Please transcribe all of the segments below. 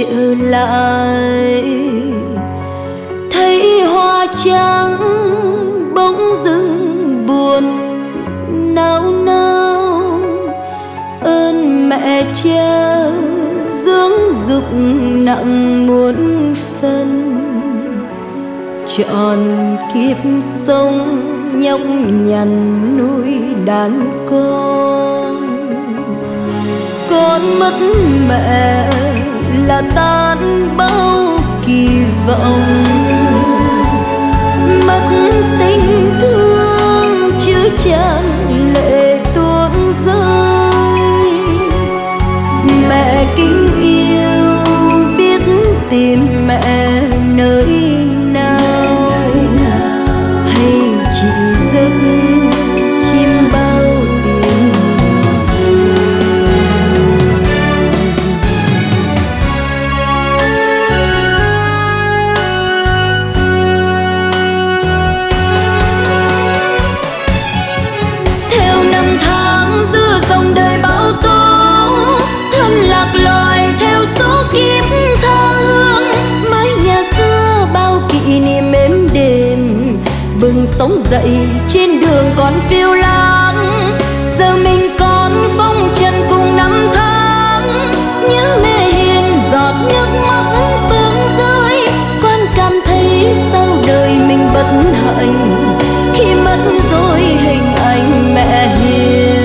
trở lại, thấy hoa trắng bỗng dưng buồn nao nao. Ơn mẹ cha dưỡng dục nặng muôn phần, trọn kiếp sống nhọc nhằn nuôi đàn con. Con mất mẹ là tan bao kỳ vọng, mất tình thương chứa chan lệ tuôn rơi. Mẹ kính yêu biết tìm mẹ nơi nào, hay chỉ giấc chim bao tình. Theo năm tháng giữa dòng đời bão tố, thân lạc loài theo số kiếp tha hương. Mái nhà xưa bao kỷ niệm êm đềm, bừng sống dậy trên đường còn phiêu lãng. Giờ mình còn phong trần cùng năm tháng, nhớ mẹ hiền giọt nước mắt tuôn rơi. Con cảm thấy sau đời mình bất hạnh khi mất rồi hình ảnh mẹ hiền.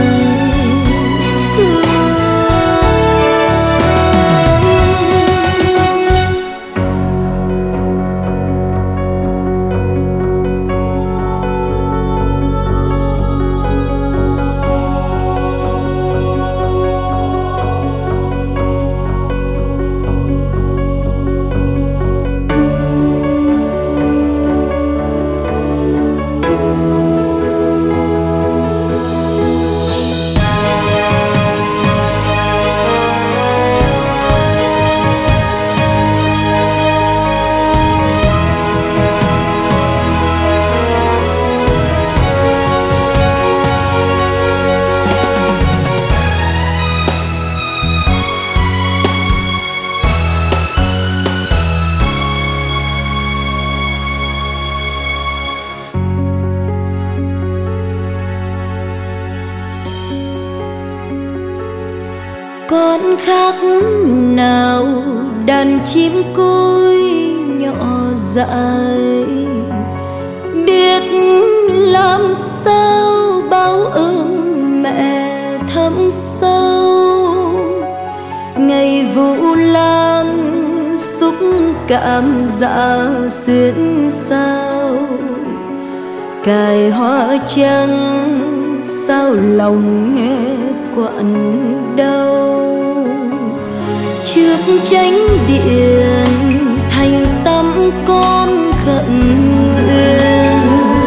Con khác nào đàn chim côi nhỏ dại, biết làm sao báo ơn mẹ thấm sâu. Ngày Vũ Lan xúc cảm dạ xuyên sao, cài hoa trắng sao lòng nghe quặn đau. Trước chánh điện thành tâm con khẩn nguyện,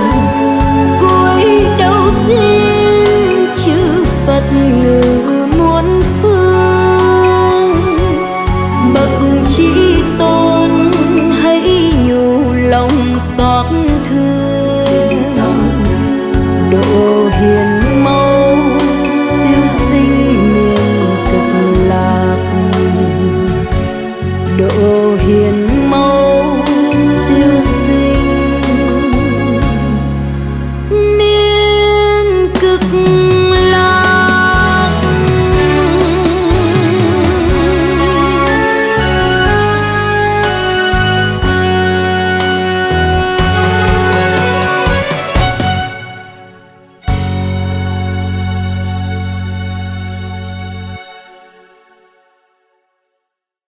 cúi đầu xin chư Phật ngự muôn phương. Bậc Chí Tôn hãy nhủ lòng xót thương, độ hiền mau siêu sinh miền cực lạc. Độ hiền